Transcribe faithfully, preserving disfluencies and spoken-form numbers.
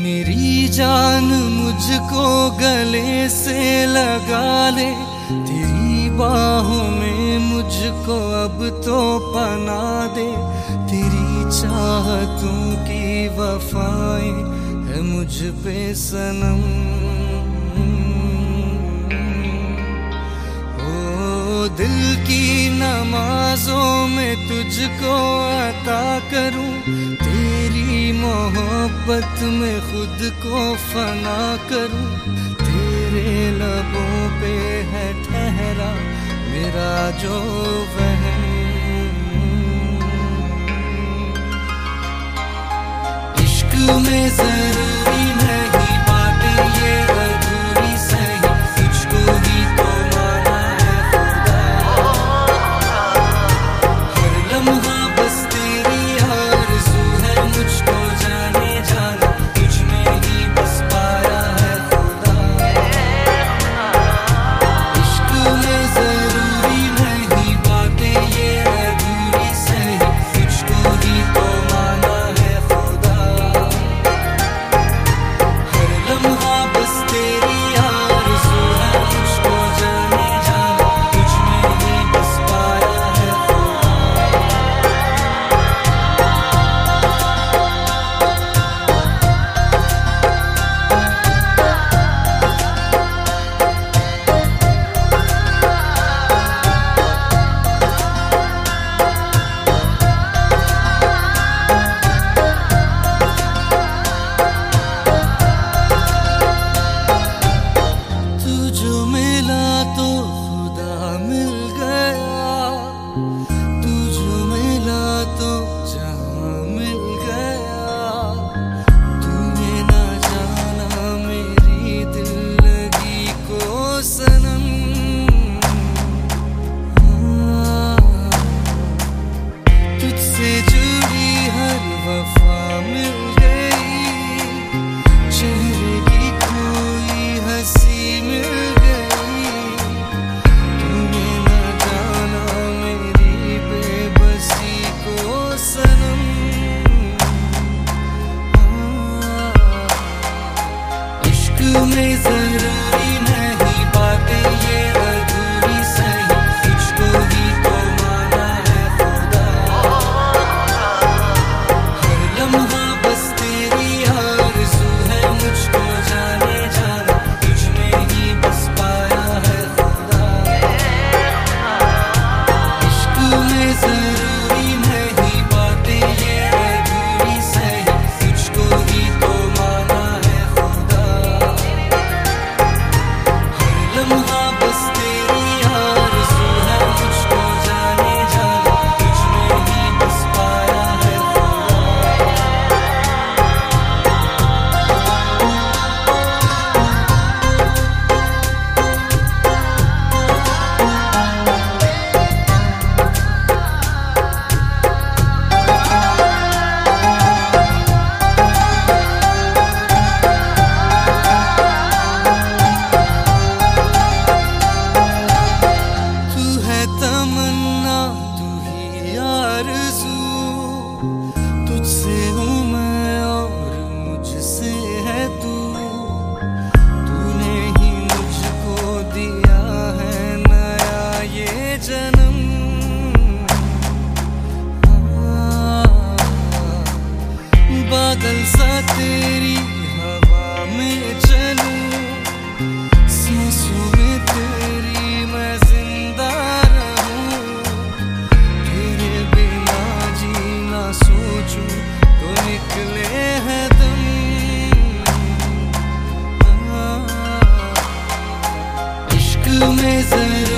मेरी जान मुझको गले से लगा ले, तेरी बाहों में मुझको अब तो पना दे। तेरी चाहतों की वफाएं है मुझ पे सनम। ओ दिल की नमाजों में तुझको अता करूं, तेरी मोहब्बत में खुद को फना करूं। तेरे लबों पे है ठहरा मेरा जो वहम। इश्क में जरूरी नहीं बातें ये अधूरी सही, तुझको ही तो माना है खुदा। हर लम्हा बस तेरी आरज़ू है मुझको जाने जाना, तुझ में ही बस पाया है खुदा। इश्क में जरूरी नहीं बातें ये अधूरी सही, तुझको ही तो माना है खुदा। हर लम्हा बस तेरी आरज़ू है मुझको जाने जाना, तुझ में ही बस पाया है खुदा। तू जो मिला तो खुदा मिल गया, तू जो मिला तो जहां मिल गया। तूने ना जाना मेरी दिल लगी को सनम। हाँ, तुझसे जुड़ी हर वफा मिल गई, चेहरे की कोई हंसी मिल गई। तूने ना जाना मेरी बेबसी को सनम। हाँ, इश्क में जरूरी नहीं बातें ये अधूरी सही, तुझको ही तो माना है खुदा। हर लम्हा बस तेरी आरज़ू है मुझको जाने जाना, तुझ में ही बस पाया है खुदा। इश्क में जरूरी नहीं बातें ये अधूरी सही, तुझको ही तो माना है खुदा। हर लम्हा बस तेरी आरज़ू है मुझको जाने जाना, तुझ में ही बस पाया है खुदा। तू है तमन्ना तू ही आरज़ू, तुझसे हूँ मैं और मुझसे है तू। तूने ही मुझको दिया है नया ये जन्म। हाँ, बादल सा तेरी हवा में चलूं, सांसों में तेरी मैं जिंदा रहूं। तेरे बिना जीना सोचूं तो निकले हैं दम। हाँ, इश्क में जरूरी